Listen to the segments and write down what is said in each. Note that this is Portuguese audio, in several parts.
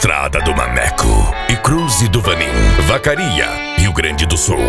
Estrada do Maneco e Cruze do Vanim, Vacaria, Rio Grande do Sul.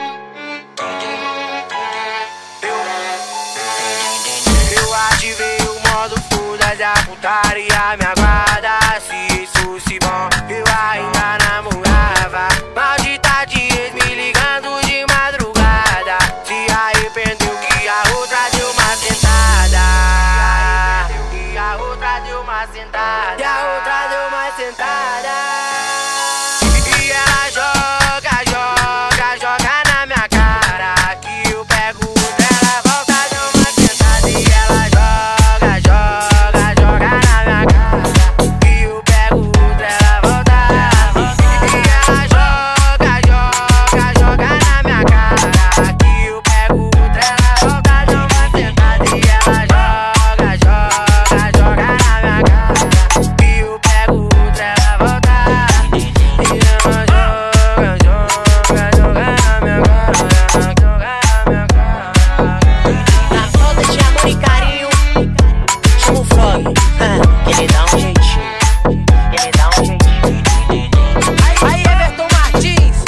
Eu ativei o modo foda da putaria, me aguarda. Se isso se bom, eu ainda namorava. Maldita de ex me ligando de madrugada. Se arrependeu que a outra deu uma sentada. Que a outra deu uma sentada. E a outra deu uma sentada. E ela joga, joga, joga na minha cara. Que eu pego dela, volta, deu uma sentada. E ela joga, joga, joga na minha cara. Que eu pego dela, volta. E ela joga, joga, joga na minha cara. Que eu pego dela, volta, deu uma sentada. E ela joga, joga, joga na minha cara. Que eu pego dela, volta. E ela joga, joga, joga na minha cara. Joga na minha cara. Na falta de amor e carinho, chama o Frog, que ele dá um jeitinho, ele dá um jeitinho. Aí, Everton Martins.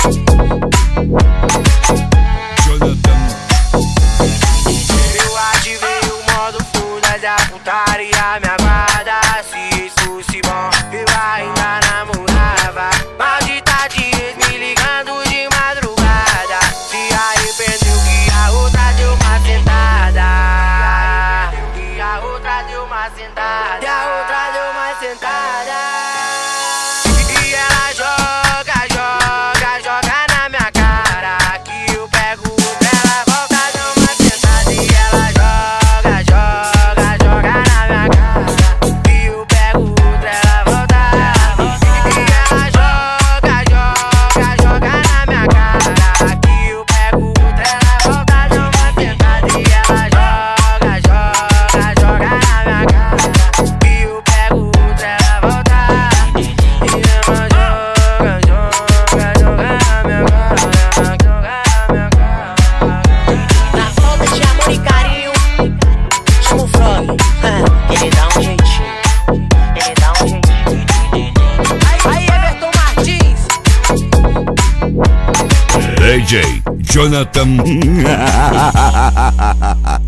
Eu ativei o modo foda da putaria, me aguarda. Se isso se bom, eu ainda namorava. Maldita de ex me ligando de madrugada. Se arrependeu que a outra deu uma sentada. Que a outra deu uma sentada. E a outra deu uma sentada. E ela joga, joga, joga na minha cara. Que eu pego dela, volta, deu uma sentada. E ela joga, joga, joga na minha cara. Que eu pego dela, volta. E ela joga, joga, joga na minha cara. Que eu pego dela, volta, deu uma sentada. E ela joga, joga, joga na minha cara. Que eu pego dela, volta. E ela joga, joga, joga na minha cara. Joga na minha cara. Na falta de amor e carinho, chama o Frog, que ele dá um jeitinho, ele dá um jeitinho. Aí, Everton Martins. DJ Jonathan.